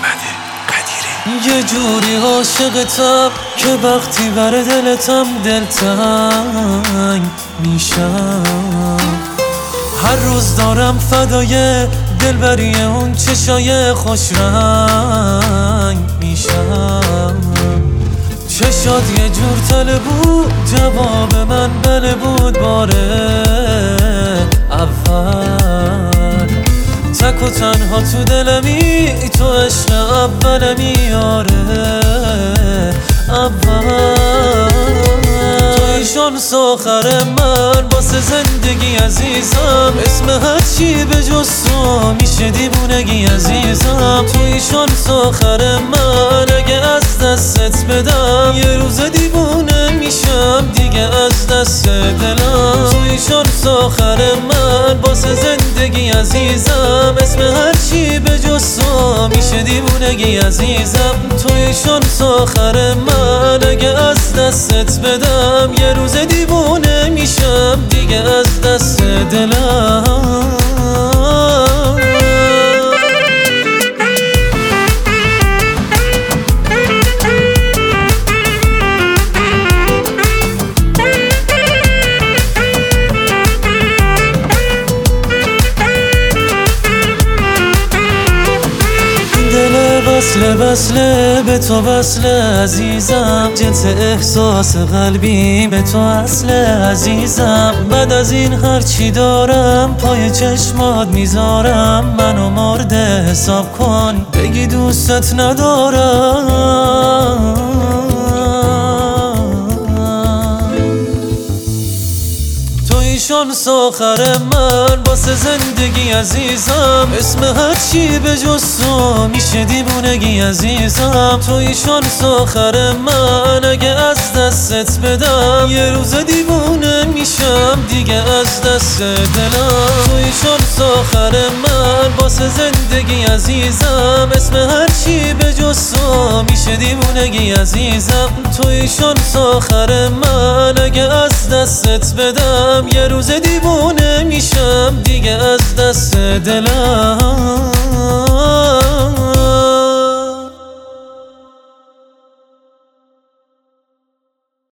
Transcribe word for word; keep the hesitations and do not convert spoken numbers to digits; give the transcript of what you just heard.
یه جوری عاشقتم که وقتی بر دلتم دلتنگ میشم. هر روز دارم فدای دلبری اون چشای خوش رنگ میشم. چشات یه جور تله بود، جواب من بله بود باره اول. تک و تنها تو دلمی تو عشق اولمی آره اول. توی شانس آخر من واسه زندگی عزیزم، اسم هر چی به جز تو میشه دیوونگی عزیزم. توی شانس آخر من اگه از دستت بدم یه روز دیوونه میشم دیگه از دست دلم. توی شانس آخر من واسه زندگی عزیزم، اسم هر چی به جز تو میشه دیوونگی عزیزم. توی شانس آخر من اگه از دستت بدم یه روز دیوونه میشم دیگه از دست دلم. وصله وصله به تو وصله عزیزم، جنس احساس قلبی به تو اصله عزیزم. بعد از این هر چی دارم پای چشمات میذارم، منو مرده حساب کن بگی دوستت ندارم. توی شانس آخر من واسه زندگی عزیزم، اسم هر چی به جز تو میشه دیوونگی عزیزم. توی شانس آخر من اگه از دستت بدم یه روز دیوونه میشم دیگه از دست دلم. توی شانس آخر من واسه زندگی عزیزم، اسم هر چی به جز تو میشه دیوونگی عزیزم. توی شانس آخر من اگه از دستت بدم یه روز دیوونه میشم دیگه از دست دلم.